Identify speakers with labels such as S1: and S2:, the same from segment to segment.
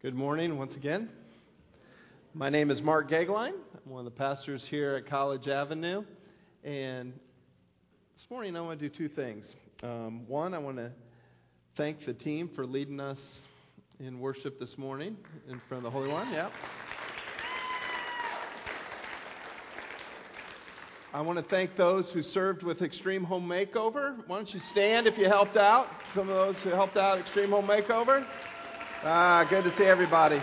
S1: Good morning once again. My name is Mark Gagline. I'm one of the pastors here at College Avenue. And this morning I want to do two things. One, I want to thank the team for leading us in worship this morning in front of the Holy One. Yeah. I want to thank those who served with Extreme Home Makeover. Why don't you stand if you helped out? Some of those who helped out Extreme Home Makeover. Good to see everybody.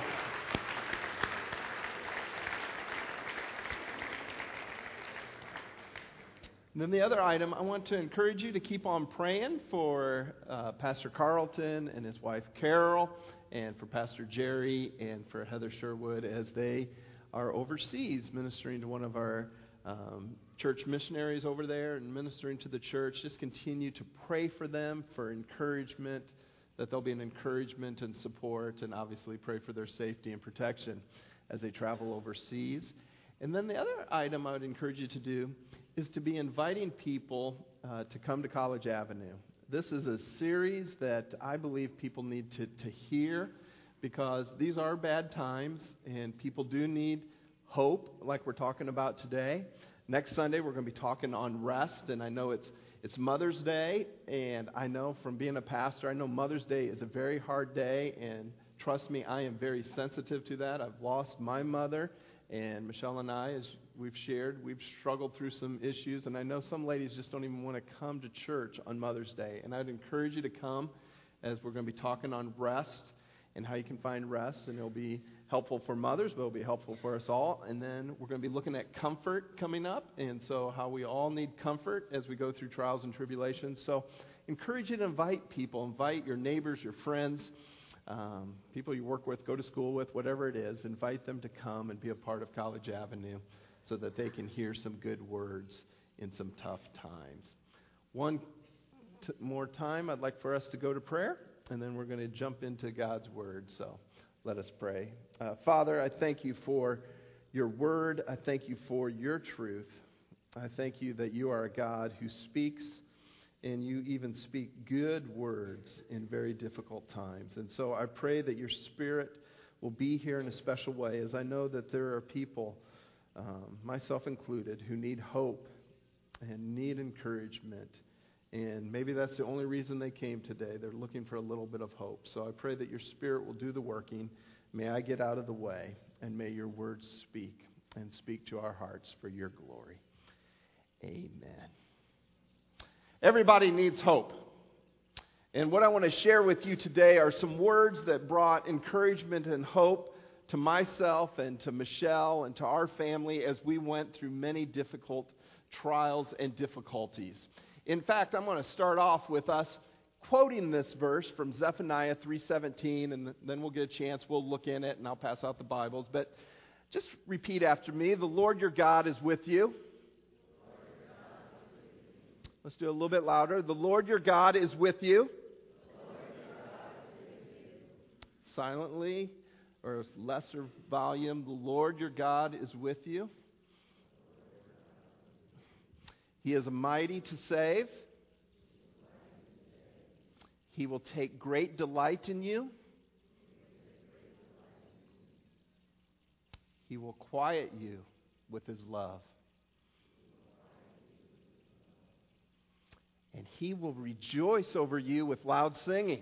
S1: And then the other item, I want to encourage you to keep on praying for Pastor Carlton and his wife Carol, and for Pastor Jerry and for Heather Sherwood as they are overseas ministering to one of our church missionaries over there and ministering to the church. Just continue to pray for them for encouragement, that there'll be an encouragement and support, and obviously pray for their safety and protection as they travel overseas. And then the other item I would encourage you to do is to be inviting people to come to College Avenue. This is a series that I believe people need to hear, because these are bad times and people do need hope, like we're talking about today. Next Sunday we're going to be talking on rest, and I know it's Mother's Day, and I know from being a pastor, I know Mother's Day is a very hard day, and trust me, I am very sensitive to that. I've lost my mother, and Michelle and I, as we've shared, we've struggled through some issues, and I know some ladies just don't even want to come to church on Mother's Day, and I'd encourage you to come, as we're going to be talking on rest and how you can find rest, and it'll be helpful for mothers, but it'll be helpful for us all. And then we're going to be looking at comfort coming up, and so how we all need comfort as we go through trials and tribulations. So encourage you to invite people, invite your neighbors, your friends, people you work with, go to school with, whatever it is. Invite them to come and be a part of College Avenue so that they can hear some good words in some tough times. One more time, I'd like for us to go to prayer, and then we're going to jump into God's Word. So let us pray. Father, I thank you for your Word. I thank you for your truth. I thank you that you are a God who speaks, and you even speak good words in very difficult times. And so I pray that your Spirit will be here in a special way, as I know that there are people, myself included, who need hope and need encouragement. And maybe that's the only reason they came today. They're looking for a little bit of hope. So I pray that your Spirit will do the working. May I get out of the way, and may your words speak, and speak to our hearts for your glory. Amen. Everybody needs hope. And what I want to share with you today are some words that brought encouragement and hope to myself and to Michelle and to our family as we went through many difficult trials and difficulties. In fact, I'm going to start off with us quoting this verse from Zephaniah 3:17, and then we'll get a chance. We'll look in it, and I'll pass out the Bibles. But just repeat after me. The Lord your God is with you. Let's do it a little bit louder. The Lord your God is with you. Silently, or lesser volume. The Lord your God is with you. He is mighty to save. He will take great delight in you. He will quiet you with his love. And he will rejoice over you with loud singing.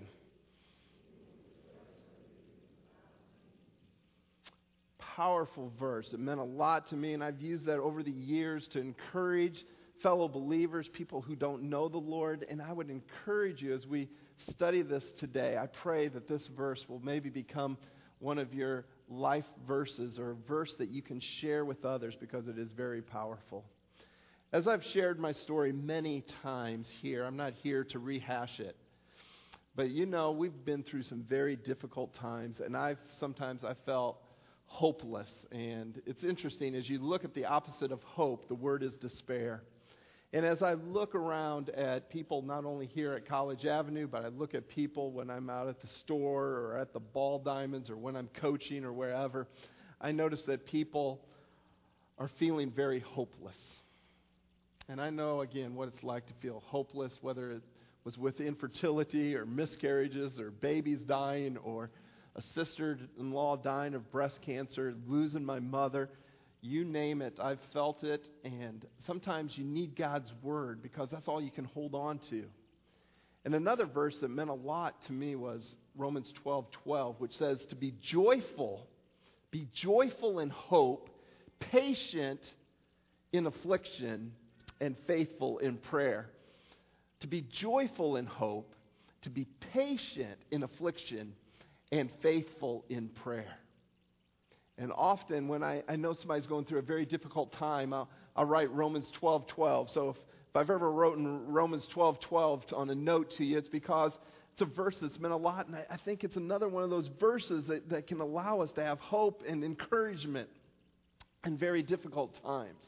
S1: Powerful verse. It meant a lot to me, and I've used that over the years to encourage fellow believers, people who don't know the Lord. And I would encourage you, as we study this today, I pray that this verse will maybe become one of your life verses, or a verse that you can share with others, because it is very powerful. As I've shared my story many times here, I'm not here to rehash it. But you know, we've been through some very difficult times, and sometimes I felt hopeless. And it's interesting, as you look at the opposite of hope, the word is despair. And as I look around at people, not only here at College Avenue, but I look at people when I'm out at the store or at the Ball Diamonds or when I'm coaching or wherever, I notice that people are feeling very hopeless. And I know, again, what it's like to feel hopeless, whether it was with infertility or miscarriages or babies dying or a sister-in-law dying of breast cancer, losing my mother. You name it, I've felt it. And sometimes you need God's word because that's all you can hold on to. And another verse that meant a lot to me was Romans 12:12, which says to be joyful in hope, patient in affliction, and faithful in prayer. To be joyful in hope, to be patient in affliction, and faithful in prayer. And often when I know somebody's going through a very difficult time, I'll write Romans 12:12. So if I've ever written Romans 12:12 on a note to you, it's because it's a verse that's meant a lot. And I think it's another one of those verses that can allow us to have hope and encouragement in very difficult times.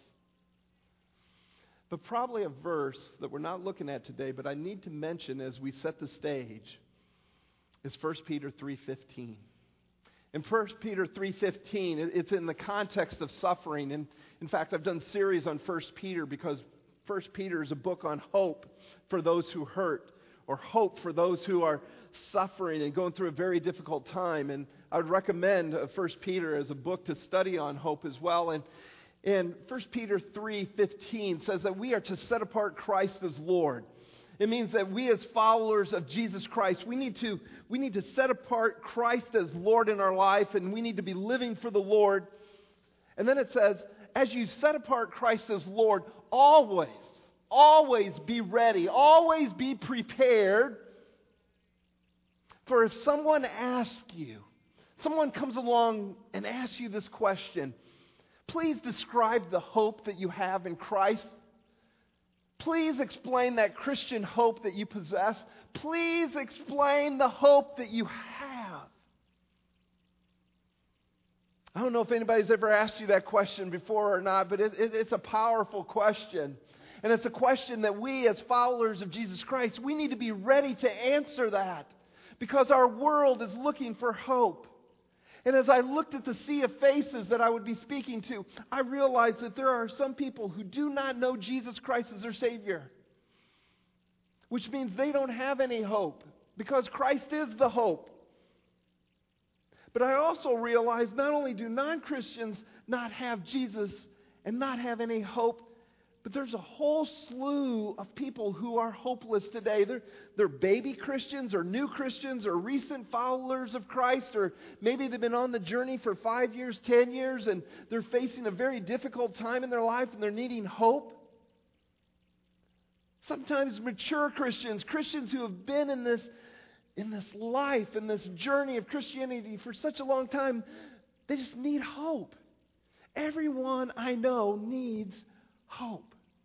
S1: But probably a verse that we're not looking at today, but I need to mention as we set the stage, is 1 Peter 3:15. In 1 Peter 3:15, it's in the context of suffering. And in fact, I've done series on 1 Peter because 1 Peter is a book on hope for those who hurt, or hope for those who are suffering and going through a very difficult time. And I would recommend 1 Peter as a book to study on hope as well. And 1 Peter 3:15 says that we are to set apart Christ as Lord. It means that we as followers of Jesus Christ, we need to set apart Christ as Lord in our life, and we need to be living for the Lord. And then it says, as you set apart Christ as Lord, always be ready, always be prepared. For if someone comes along and asks you this question, please describe the hope that you have in Christ. Please explain that Christian hope that you possess. Please explain the hope that you have. I don't know if anybody's ever asked you that question before or not, but it's a powerful question. And it's a question that we as followers of Jesus Christ, we need to be ready to answer that. Because our world is looking for hope. And as I looked at the sea of faces that I would be speaking to, I realized that there are some people who do not know Jesus Christ as their Savior. Which means they don't have any hope, because Christ is the hope. But I also realized not only do non-Christians not have Jesus and not have any hope, but there's a whole slew of people who are hopeless today. They're baby Christians or new Christians or recent followers of Christ, or maybe they've been on the journey for 5 years, 10 years, and they're facing a very difficult time in their life and they're needing hope. Sometimes mature Christians who have been in this life, in this journey of Christianity for such a long time, they just need hope. Everyone I know needs hope.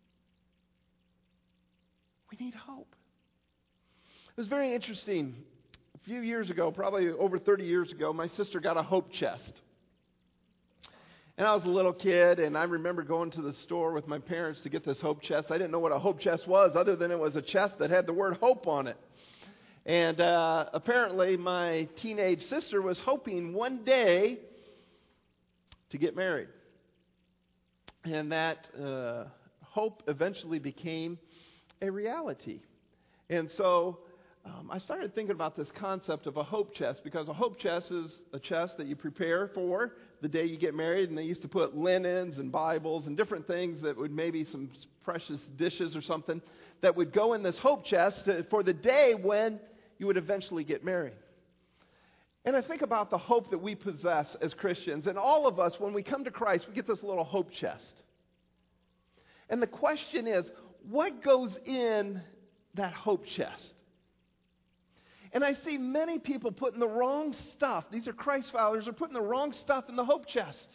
S1: We need hope. It was very interesting. A few years ago, probably over 30 years ago, my sister got a hope chest. And I was a little kid, and I remember going to the store with my parents to get this hope chest. I didn't know what a hope chest was, other than it was a chest that had the word hope on it. And apparently my teenage sister was hoping one day to get married. And that hope eventually became a reality. And so I started thinking about this concept of a hope chest, because a hope chest is a chest that you prepare for the day you get married, and they used to put linens and Bibles and different things that would, maybe some precious dishes or something, that would go in this hope chest for the day when you would eventually get married. And I think about the hope that we possess as Christians, and all of us, when we come to Christ, we get this little hope chest. And the question is, what goes in that hope chest? And I see many people putting the wrong stuff. These are Christ followers, are putting the wrong stuff in the hope chest.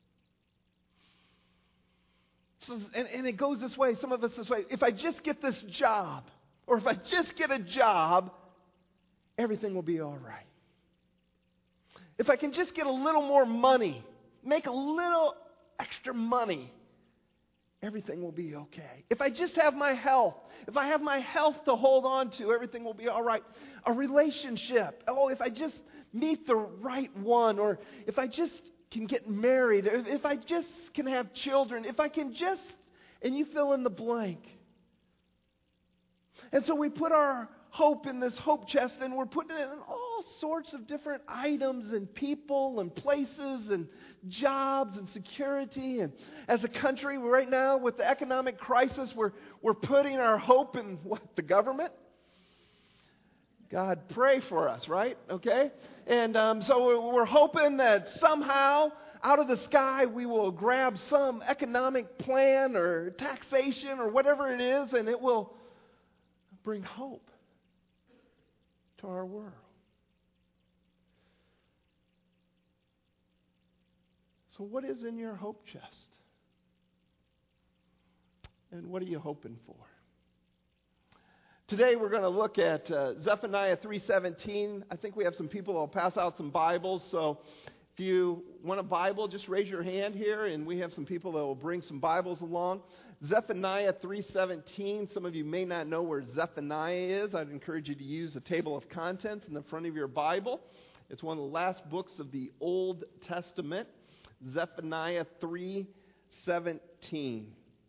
S1: So, and it goes this way, some of us this way: if I just get this job, or if I just get a job, everything will be all right. If I can just get a little more money, make a little extra money, everything will be okay. If I just have my health, if I have my health to hold on to, everything will be all right. A relationship, if I just meet the right one, or if I just can get married, or if I just can have children, if I can just, and you fill in the blank. And so we put our hope in this hope chest, and we're putting it in all sorts of different items and people and places and jobs and security. And as a country right now with the economic crisis, we're putting our hope in what? The government? God, pray for us, right? Okay? And so we're hoping that somehow out of the sky we will grab some economic plan or taxation or whatever it is, and it will bring hope to our world. So what is in your hope chest? And what are you hoping for? Today we're going to look at Zephaniah 3:17. I think we have some people that will pass out some Bibles. So if you want a Bible, just raise your hand here, and we have some people that will bring some Bibles along. Zephaniah 3:17. Some of you may not know where Zephaniah is. I'd encourage you to use a table of contents in the front of your Bible. It's one of the last books of the Old Testament. Zephaniah 3:17.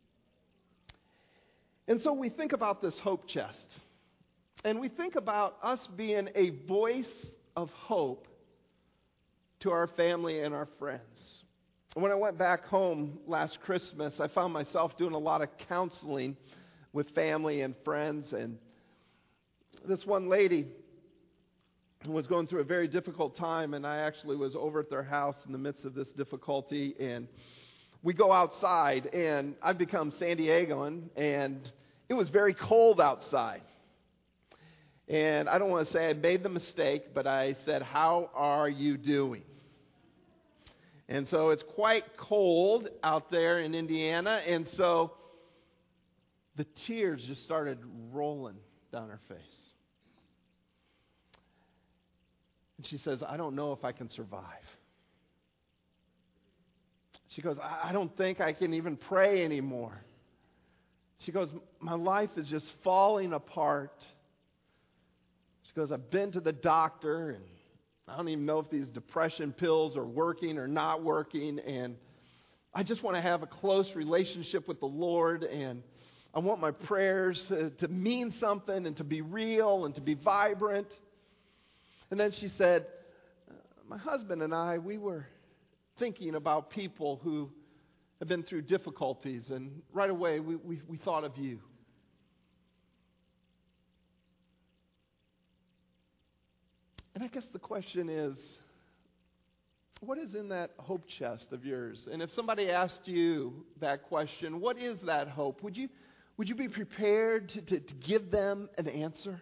S1: And so we think about this hope chest. And we think about us being a voice of hope to our family and our friends. When I went back home last Christmas, I found myself doing a lot of counseling with family and friends. And this one lady was going through a very difficult time, and I actually was over at their house in the midst of this difficulty. And we go outside, and I've become San Diegoan, and it was very cold outside. And I don't want to say I made the mistake, but I said, "How are you doing?" And so it's quite cold out there in Indiana, and so the tears just started rolling down her face. And she says, "I don't know if I can survive." She goes, I don't think I can even pray anymore. She goes, "My life is just falling apart." She goes, "I've been to the doctor, and I don't even know if these depression pills are working or not working, and I just want to have a close relationship with the Lord, and I want my prayers to mean something and to be real and to be vibrant." And then she said, "My husband and I, we were thinking about people who have been through difficulties, and right away we thought of you." And I guess the question is, what is in that hope chest of yours? And if somebody asked you that question, what is that hope? Would you be prepared to give them an answer?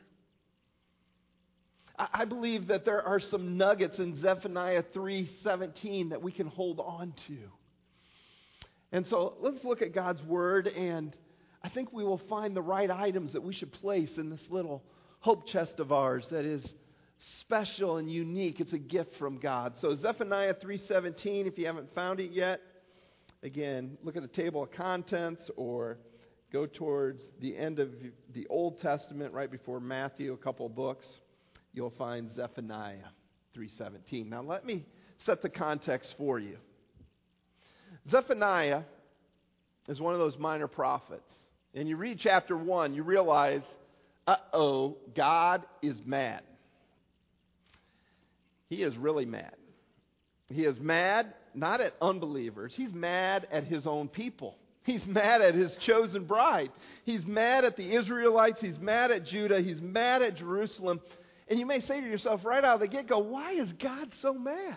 S1: I believe that there are some nuggets in Zephaniah 3:17 that we can hold on to. And so let's look at God's Word, and I think we will find the right items that we should place in this little hope chest of ours that is special and unique. It's a gift from God. So Zephaniah 3:17, if you haven't found it yet, again, look at the table of contents or go towards the end of the Old Testament, right before Matthew, a couple of books. You'll find Zephaniah 3:17. Now let me set the context for you. Zephaniah is one of those minor prophets. And you read chapter 1, you realize, God is mad. He is really mad. He is mad not at unbelievers. He's mad at his own people. He's mad at his chosen bride. He's mad at the Israelites. He's mad at Judah. He's mad at Jerusalem. And you may say to yourself right out of the get-go, why is God so mad?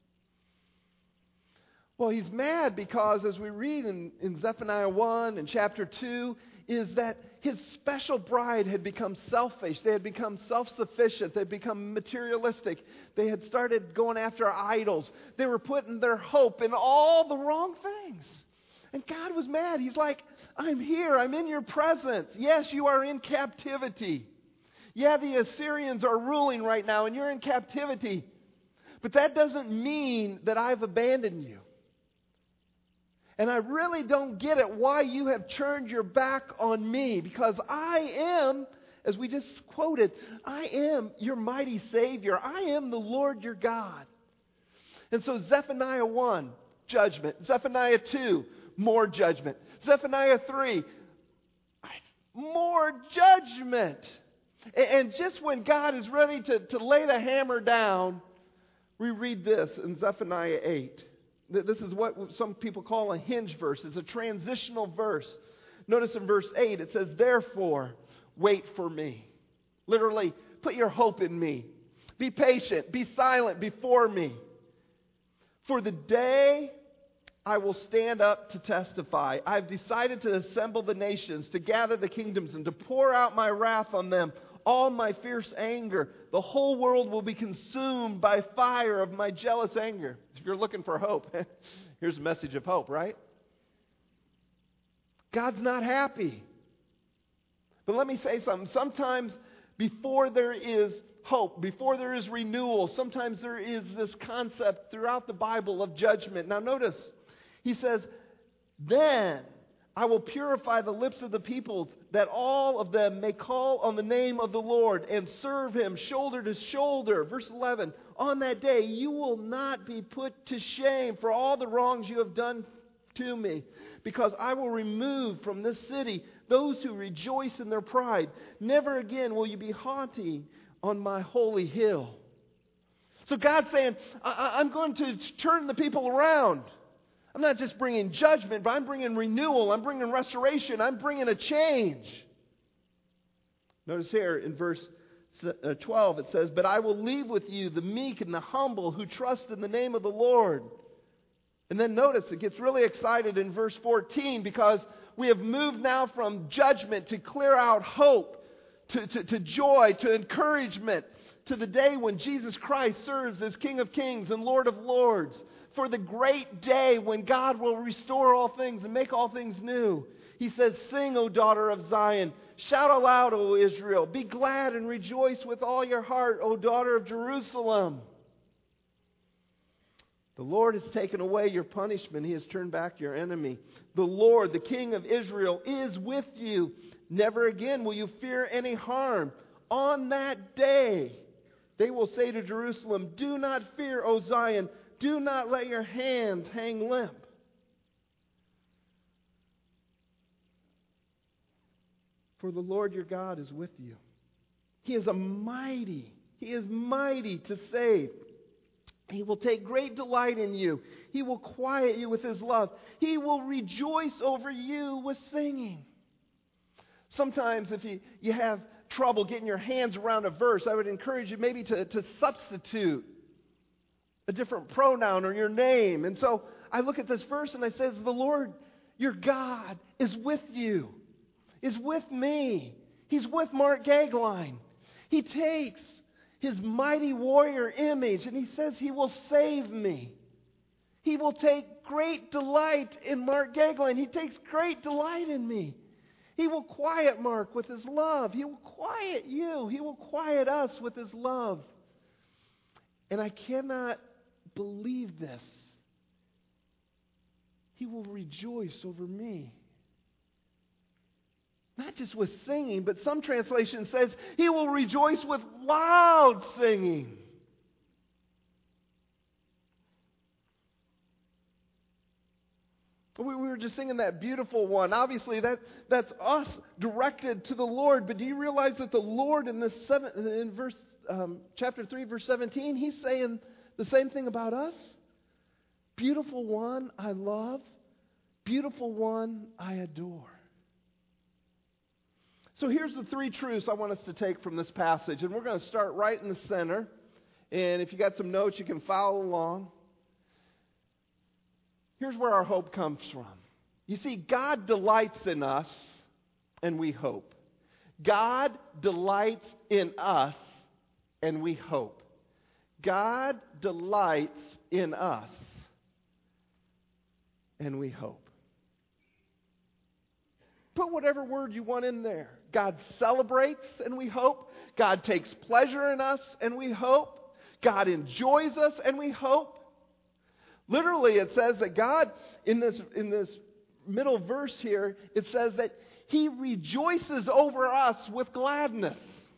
S1: Well, he's mad because, as we read in Zephaniah 1 and chapter 2, is that his special bride had become selfish. They had become self-sufficient. They had become materialistic. They had started going after idols. They were putting their hope in all the wrong things. And God was mad. He's like, I'm here. I'm in your presence. Yes, you are in captivity. Yeah, the Assyrians are ruling right now, and you're in captivity. But that doesn't mean that I've abandoned you. And I really don't get it why you have turned your back on me, because I am, as we just quoted, I am your mighty Savior. I am the Lord your God. And so Zephaniah 1, judgment. Zephaniah 2, more judgment. Zephaniah 3, more judgment. And just when God is ready to lay the hammer down, we read this in Zephaniah 8. This is what some people call a hinge verse. It's a transitional verse. Notice in verse 8 it says, "Therefore, wait for me." Literally, put your hope in me. Be patient. Be silent before me. For the day I will stand up to testify. I've decided to assemble the nations, to gather the kingdoms, and to pour out my wrath on them, all my fierce anger. The whole world will be consumed by fire of my jealous anger. If you're looking for hope, here's a message of hope, right? God's not happy. But let me say something. Sometimes before there is hope, before there is renewal, sometimes there is this concept throughout the Bible of judgment. Now notice, he says, "Then I will purify the lips of the peoples, that all of them may call on the name of the Lord and serve Him shoulder to shoulder." Verse 11, "On that day you will not be put to shame for all the wrongs you have done to me, because I will remove from this city those who rejoice in their pride. Never again will you be haughty on my holy hill." So God's saying, I'm going to turn the people around. I'm not just bringing judgment, but I'm bringing renewal. I'm bringing restoration. I'm bringing a change. Notice here in verse 12 it says, "But I will leave with you the meek and the humble who trust in the name of the Lord." And then notice it gets really excited in verse 14, because we have moved now from judgment to clear out hope, to joy, to encouragement, to the day when Jesus Christ serves as King of Kings and Lord of Lords, for the great day when God will restore all things and make all things new. He says, "Sing, O daughter of Zion. Shout aloud, O Israel. Be glad and rejoice with all your heart, O daughter of Jerusalem. The Lord has taken away your punishment. He has turned back your enemy. The Lord, the King of Israel, is with you. Never again will you fear any harm. On that day, they will say to Jerusalem, 'Do not fear, O Zion. Do not let your hands hang limp.'" For the Lord your God is with you. He is mighty to save. He will take great delight in you. He will quiet you with His love. He will rejoice over you with singing. Sometimes if you have trouble getting your hands around a verse, I would encourage you maybe to substitute a different pronoun or your name. And so I look at this verse and I say, "The Lord your God is with you, is with me. He's with Mark Gagline. He takes His mighty warrior image and He says He will save me. He will take great delight in Mark Gagline. He takes great delight in me. He will quiet Mark with His love. He will quiet you. He will quiet us with His love." And I cannot believe this. He will rejoice over me. Not just with singing, but some translation says He will rejoice with loud singing. We were just singing that beautiful one. Obviously, that's us directed to the Lord. But do you realize that the Lord in chapter 3, verse 17, He's saying the same thing about us? Beautiful one I love, beautiful one I adore. So here's the three truths I want us to take from this passage. And we're going to start right in the center. And if you got some notes, you can follow along. Here's where our hope comes from. You see, God delights in us, and we hope. God delights in us, and we hope. God delights in us, and we hope. Put whatever word you want in there. God celebrates, and we hope. God takes pleasure in us, and we hope. God enjoys us, and we hope. Literally, it says that God, in this middle verse here, it says that He rejoices over us with gladness.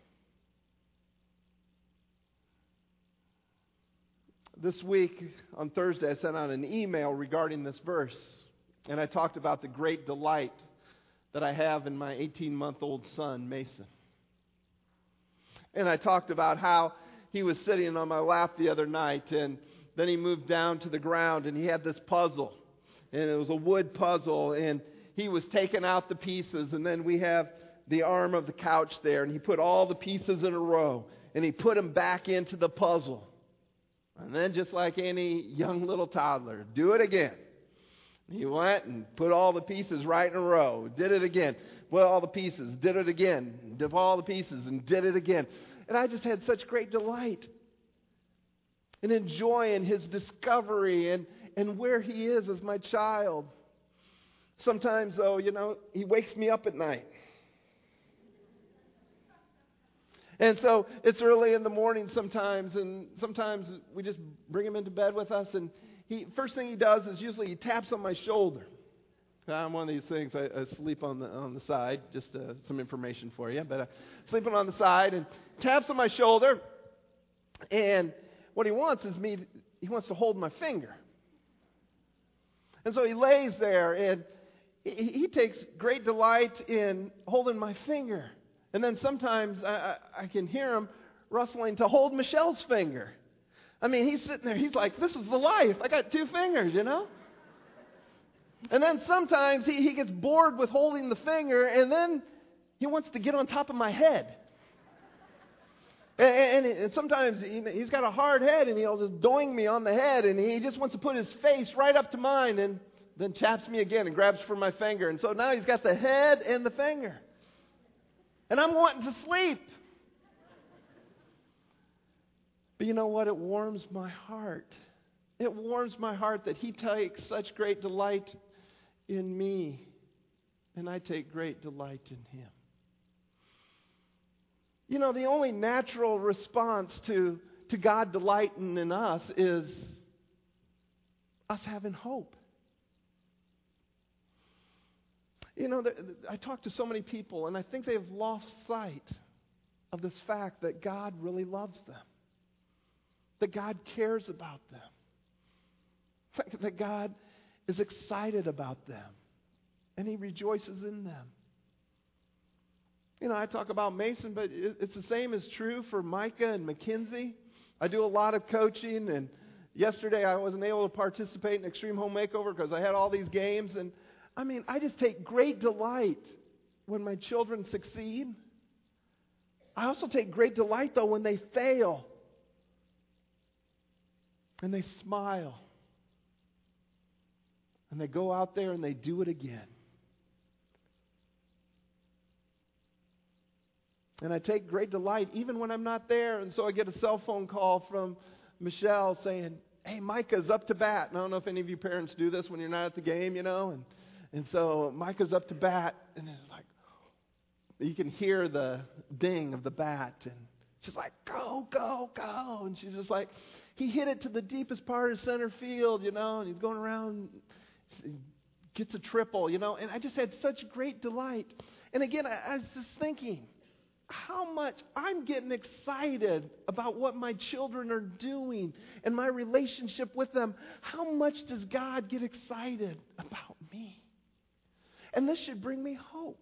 S1: This week, on Thursday, I sent out an email regarding this verse, and I talked about the great delight that I have in my 18-month-old son, Mason. And I talked about how he was sitting on my lap the other night, and then he moved down to the ground, and he had this puzzle. And it was a wood puzzle, and he was taking out the pieces, and then we have the arm of the couch there, and he put all the pieces in a row, and he put them back into the puzzle. And then just like any young little toddler, do it again. He went and put all the pieces right in a row, did it again, put all the pieces, did it again, did all the pieces, and did it again. And I just had such great delight in enjoying his discovery and where he is as my child. Sometimes, though, he wakes me up at night. And so it's early in the morning sometimes, and sometimes we just bring him into bed with us, and first thing he does is usually he taps on my shoulder. I'm one of these things, I sleep on the side, just some information for you, but sleeping on the side, and taps on my shoulder, and what he wants is he wants to hold my finger. And so he lays there, and he takes great delight in holding my finger. And then sometimes I can hear him rustling to hold Michelle's finger. I mean, he's sitting there, he's like, this is the life. I got 2 fingers, And then sometimes he gets bored with holding the finger, and then he wants to get on top of my head. And sometimes he's got a hard head, and he'll just doing me on the head, and he just wants to put his face right up to mine, and then taps me again and grabs for my finger. And so now he's got the head and the finger. And I'm wanting to sleep. But you know what? It warms my heart. It warms my heart that he takes such great delight in me, and I take great delight in him. The only natural response to God delighting in us is us having hope. I talk to so many people, and I think they've lost sight of this fact that God really loves them, that God cares about them, that God is excited about them, and he rejoices in them. I talk about Mason, but it's the same is true for Micah and Mackenzie. I do a lot of coaching, and yesterday I wasn't able to participate in Extreme Home Makeover because I had all these games, and I just take great delight when my children succeed. I also take great delight, though, when they fail. And they smile. And they go out there and they do it again. And I take great delight even when I'm not there. And so I get a cell phone call from Michelle saying, hey, Micah's up to bat. And I don't know if any of you parents do this when you're not at the game, And so Micah's up to bat, and it's like, you can hear the ding of the bat, and she's like, go, go, go. And she's just like, he hit it to the deepest part of center field, and he's going around, gets a triple, and I just had such great delight. And again, I was just thinking, how much I'm getting excited about what my children are doing and my relationship with them. How much does God get excited about me? And this should bring me hope.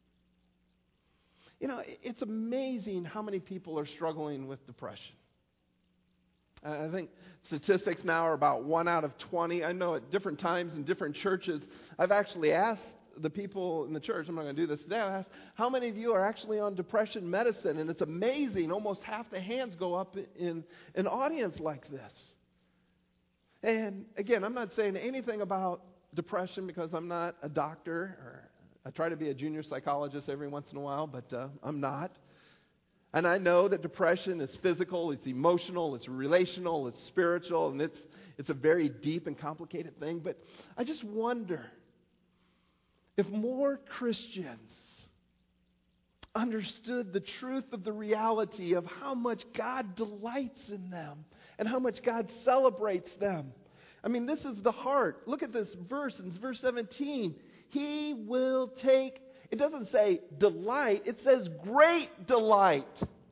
S1: It's amazing how many people are struggling with depression. I think statistics now are about 1 out of 20. I know at different times in different churches, I've actually asked the people in the church, I'm not going to do this today, I asked, how many of you are actually on depression medicine? And it's amazing, almost half the hands go up in an audience like this. And again, I'm not saying anything about depression because I'm not a doctor, or I try to be a junior psychologist every once in a while, but I'm not. And I know that depression is physical, it's emotional, it's relational, it's spiritual, and it's a very deep and complicated thing. But I just wonder if more Christians understood the truth of the reality of how much God delights in them and how much God celebrates them. This is the heart. Look at this verse in verse 17. He will take, it doesn't say delight, it says great delight.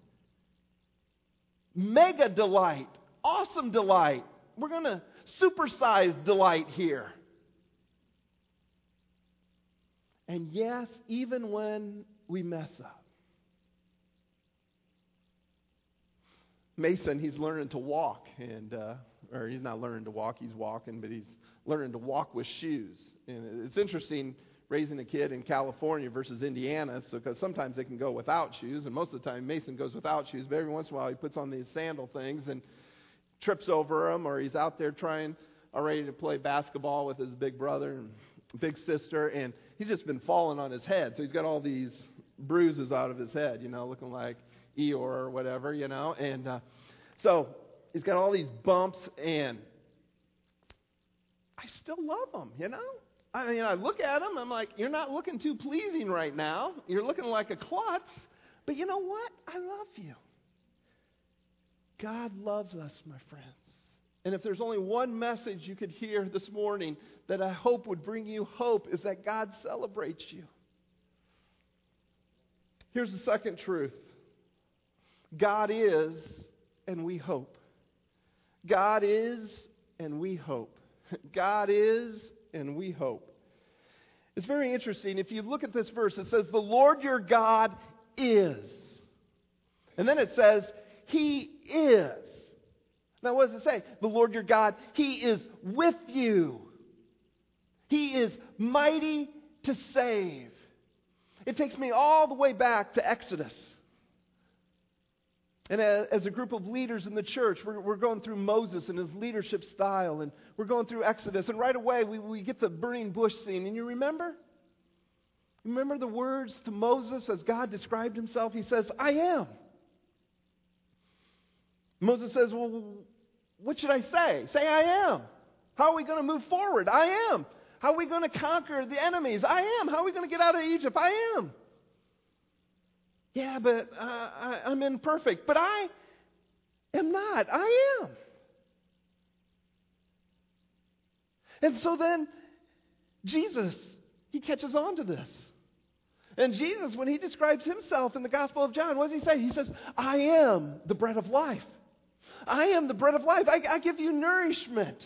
S1: Mega delight. Awesome delight. We're going to supersize delight here. And yes, even when we mess up. Mason, he's learning to walk, or he's not learning to walk, he's walking, but he's learning to walk with shoes. And it's interesting raising a kid in California versus Indiana, because sometimes they can go without shoes, and most of the time Mason goes without shoes, but every once in a while he puts on these sandal things and trips over them, or he's out there trying already to play basketball with his big brother and big sister, and he's just been falling on his head, so he's got all these bruises out of his head, looking like Eeyore or whatever, and so he's got all these bumps, and I still love him, I mean, I look at him, I'm like, you're not looking too pleasing right now. You're looking like a klutz, but you know what? I love you. God loves us, my friends. And if there's only one message you could hear this morning that I hope would bring you hope, is that God celebrates you. Here's the second truth. God is, and we hope. God is, and we hope. God is, and we hope. It's very interesting. If you look at this verse, it says, the Lord your God is. And then it says, He is. Now what does it say? The Lord your God, He is with you. He is mighty to save. It takes me all the way back to Exodus. And as a group of leaders in the church, we're going through Moses and his leadership style, and we're going through Exodus, and right away we get the burning bush scene. And you remember? Remember the words to Moses as God described himself? He says, I am. Moses says, well, what should I say? Say, I am. How are we going to move forward? I am. How are we going to conquer the enemies? I am. How are we going to get out of Egypt? I am. Yeah, but I'm imperfect. But I am not. I am. And so then Jesus, He catches on to this. And Jesus, when He describes Himself in the Gospel of John, what does He say? He says, I am the bread of life. I am the bread of life. I give you nourishment.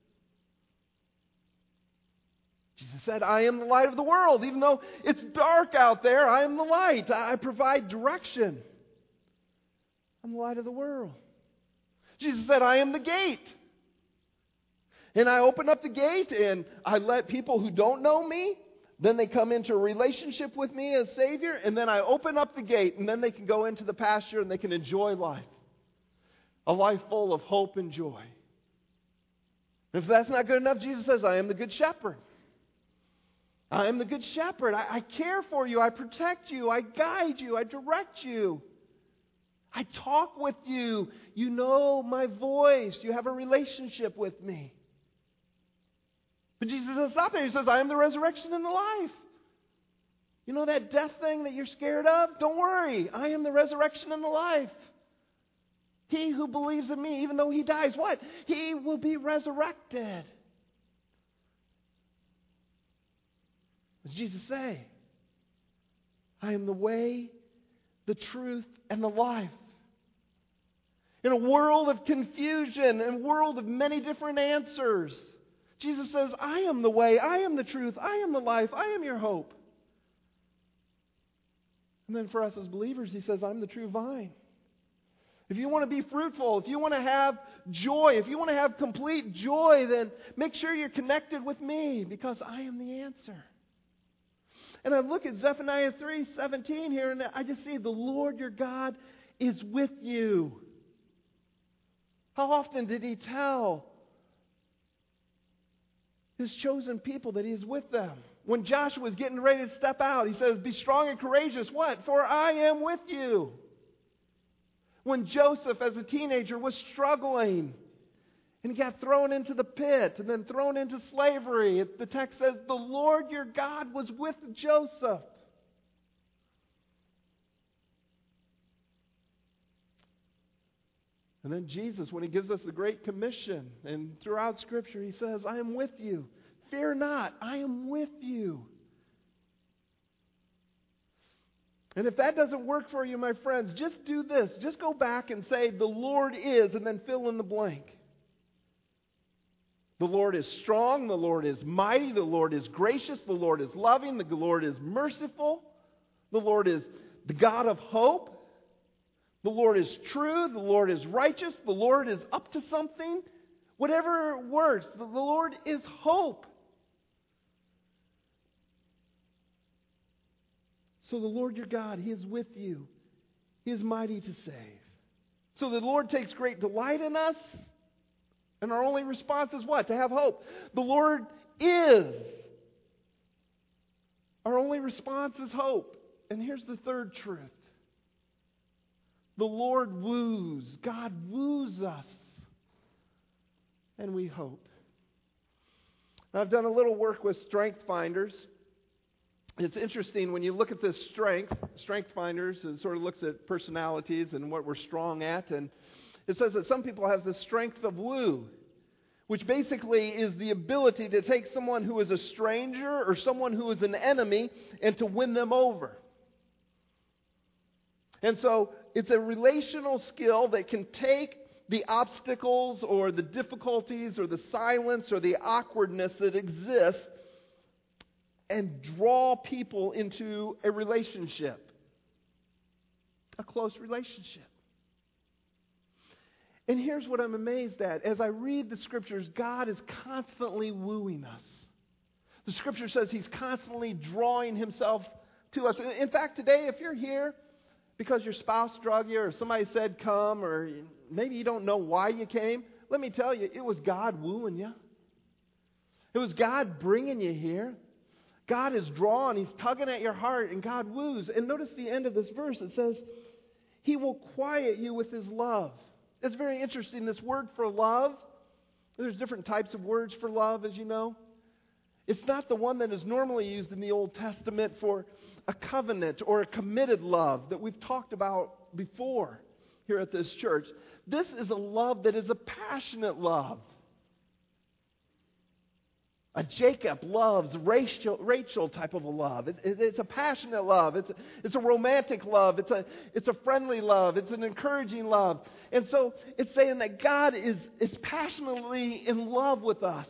S1: Jesus said, I am the light of the world. Even though it's dark out there, I am the light. I provide direction. I'm the light of the world. Jesus said, I am the gate. And I open up the gate and I let people who don't know me, then they come into a relationship with me as Savior, and then I open up the gate, and then they can go into the pasture and they can enjoy life. A life full of hope and joy. If that's not good enough, Jesus says, I am the good shepherd. I am the good shepherd. I care for you. I protect you. I guide you. I direct you. I talk with you. You know my voice. You have a relationship with me. But Jesus doesn't stop there. He says, I am the resurrection and the life. You know that death thing that you're scared of? Don't worry. I am the resurrection and the life. He who believes in me, even though he dies, what? He will be resurrected. What does Jesus say? I am the way, the truth, and the life. In a world of confusion, in a world of many different answers, Jesus says, I am the way, I am the truth, I am the life, I am your hope. And then for us as believers, He says, I'm the true vine. If you want to be fruitful, if you want to have joy, if you want to have complete joy, then make sure you're connected with me, because I am the answer. And I look at Zephaniah 3:17 here, and I just see the Lord your God is with you. How often did He tell His chosen people that He is with them? When Joshua was getting ready to step out, He says, be strong and courageous. What? For I am with you. When Joseph, as a teenager, was struggling, and he got thrown into the pit and then thrown into slavery, the text says, the Lord your God was with Joseph. And then Jesus, when He gives us the Great Commission, and throughout Scripture, He says, I am with you. Fear not, I am with you. And if that doesn't work for you, my friends, just do this. Just go back and say, the Lord is, and then fill in the blank. The Lord is strong, the Lord is mighty, the Lord is gracious, the Lord is loving, the Lord is merciful, the Lord is the God of hope, The Lord is true. The Lord is righteous. The Lord is up to something. Whatever works, the Lord is hope. So the Lord your God, He is with you. He is mighty to save. So the Lord takes great delight in us. And our only response is what? To have hope. The Lord is. Our only response is hope. And here's the third truth. The Lord woos. God woos us. And we hope. Now, I've done a little work with Strength Finders. It's interesting when you look at this Strength Finders, it sort of looks at personalities and what we're strong at. And it says that some people have the strength of woo, which basically is the ability to take someone who is a stranger or someone who is an enemy and to win them over. And so it's a relational skill that can take the obstacles or the difficulties or the silence or the awkwardness that exists and draw people into a relationship, a close relationship. And here's what I'm amazed at. As I read the Scriptures, God is constantly wooing us. The Scripture says He's constantly drawing Himself to us. In fact, today, if you're here because your spouse drug you or somebody said come or maybe you don't know why you came, let me tell you, it was God wooing you. It was God bringing you here. God is drawing, He's tugging at your heart, and God woos. And notice the end of this verse. It says, He will quiet you with His love. It's very interesting, this word for love. There's different types of words for love, as you know. It's not the one that is normally used in the Old Testament for a covenant or a committed love that we've talked about before here at this church. This is a love that is a passionate love. A Jacob loves Rachel type of a love. It's a passionate love. It's a romantic love. It's a friendly love. It's an encouraging love. And so it's saying that God is passionately in love with us.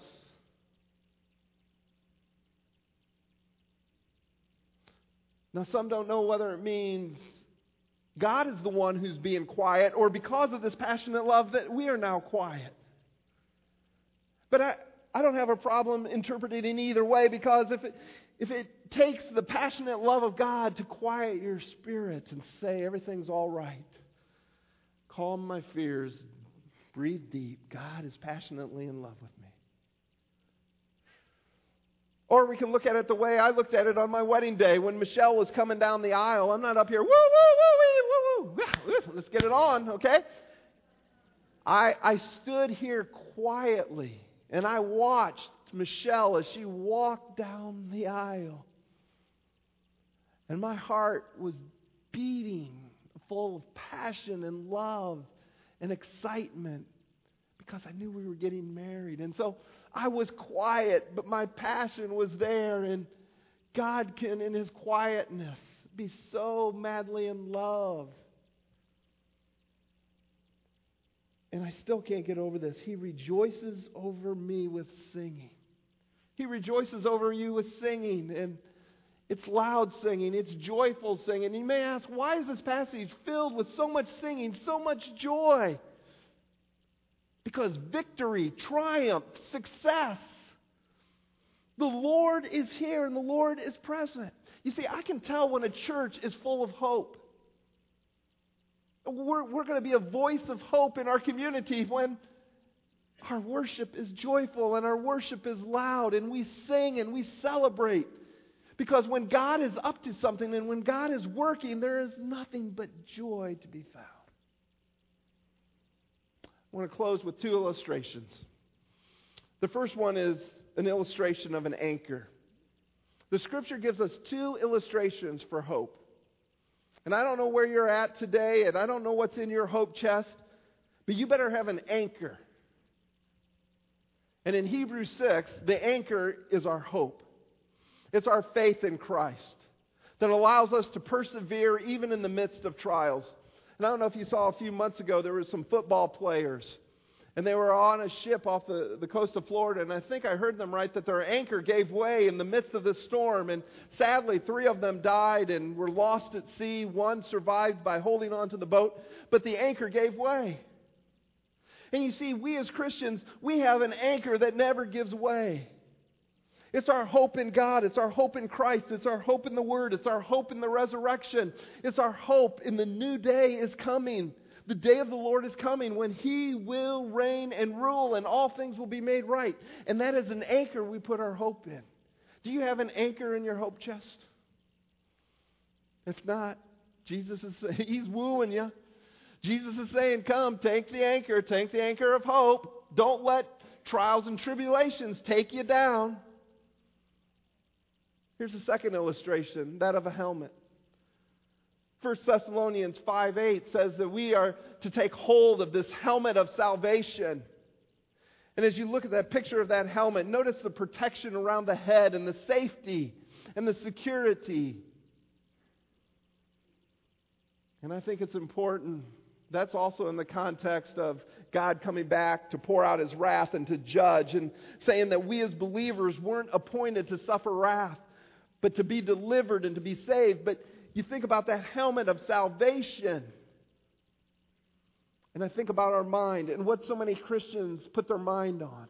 S1: Now some don't know whether it means God is the one who's being quiet or because of this passionate love that we are now quiet. But I don't have a problem interpreting it either way because if it takes the passionate love of God to quiet your spirits and say everything's all right, calm my fears, breathe deep, God is passionately in love with me. Or we can look at it the way I looked at it on my wedding day when Michelle was coming down the aisle. I'm not up here, woo, woo, woo, woo, woo. Let's get it on, okay? I stood here quietly. And I watched Michelle as she walked down the aisle. And my heart was beating, full of passion and love and excitement because I knew we were getting married. And so I was quiet, but my passion was there. And God can, in His quietness, be so madly in love. And I still can't get over this. He rejoices over me with singing. He rejoices over you with singing. And it's loud singing. It's joyful singing. And you may ask, why is this passage filled with so much singing, so much joy? Because victory, triumph, success. The Lord is here and the Lord is present. You see, I can tell when a church is full of hope. We're going to be a voice of hope in our community when our worship is joyful and our worship is loud and we sing and we celebrate. Because when God is up to something and when God is working, there is nothing but joy to be found. I want to close with two illustrations. The first one is an illustration of an anchor. The Scripture gives us two illustrations for hope. And I don't know where you're at today, and I don't know what's in your hope chest, but you better have an anchor. And in Hebrews 6, the anchor is our hope. It's our faith in Christ that allows us to persevere even in the midst of trials. And I don't know if you saw a few months ago, there were some football players. And they were on a ship off the coast of Florida, and I think I heard them right that their anchor gave way in the midst of this storm. And sadly, 3 of them died and were lost at sea. 1 survived by holding on to the boat, but the anchor gave way. And you see, we as Christians, we have an anchor that never gives way. It's our hope in God. It's our hope in Christ. It's our hope in the Word. It's our hope in the resurrection. It's our hope in the new day is coming. The day of the Lord is coming when He will reign and rule and all things will be made right. And that is an anchor we put our hope in. Do you have an anchor in your hope chest? If not, Jesus is He's wooing you. Jesus is saying, come, take the anchor of hope. Don't let trials and tribulations take you down. Here's a second illustration, that of a helmet. 1 Thessalonians 5:8 says that we are to take hold of this helmet of salvation. And as you look at that picture of that helmet, notice the protection around the head and the safety and the security. And I think it's important. That's also in the context of God coming back to pour out His wrath and to judge, and saying that we as believers weren't appointed to suffer wrath, but to be delivered and to be saved. But you think about that helmet of salvation. And I think about our mind and what so many Christians put their mind on.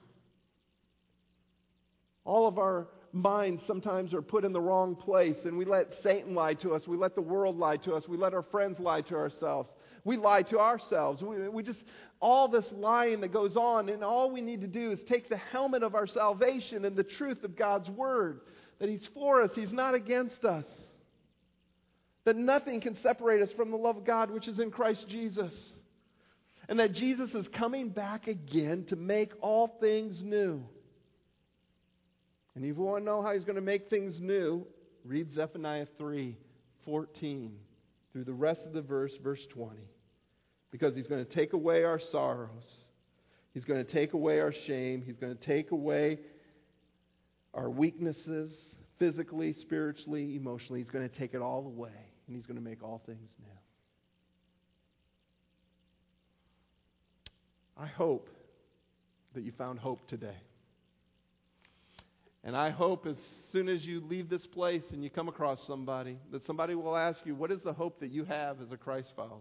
S1: All of our minds sometimes are put in the wrong place, and we let Satan lie to us. We let the world lie to us. We let our friends lie to ourselves. We lie to ourselves. We just, all this lying that goes on, and all we need to do is take the helmet of our salvation and the truth of God's Word. That He's for us, He's not against us. That nothing can separate us from the love of God which is in Christ Jesus. And that Jesus is coming back again to make all things new. And if you want to know how He's going to make things new, read Zephaniah 3:14 through the rest of the verse 20. Because He's going to take away our sorrows. He's going to take away our shame. He's going to take away our weaknesses, physically, spiritually, emotionally. He's going to take it all away, and He's going to make all things new. I hope that you found hope today. And I hope as soon as you leave this place and you come across somebody, that somebody will ask you, what is the hope that you have as a Christ follower?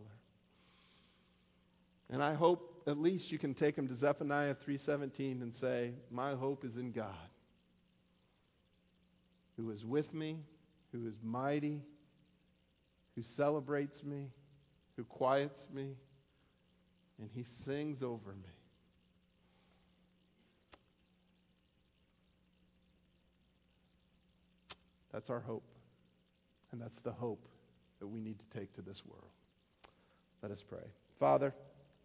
S1: And I hope at least you can take them to Zephaniah 3:17 and say, my hope is in God, who is with me, who is mighty, who celebrates me, who quiets me, and He sings over me. That's our hope, and that's the hope that we need to take to this world. Let us pray. Father,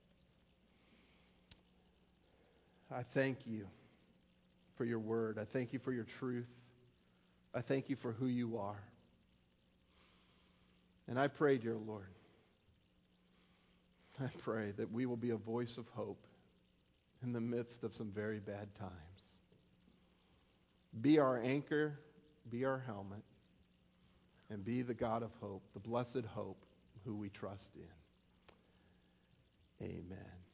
S1: I thank You for Your Word. I thank You for Your truth. I thank You for who You are. And I pray, dear Lord, I pray that we will be a voice of hope in the midst of some very bad times. Be our anchor, be our helmet, and be the God of hope, the blessed hope who we trust in. Amen.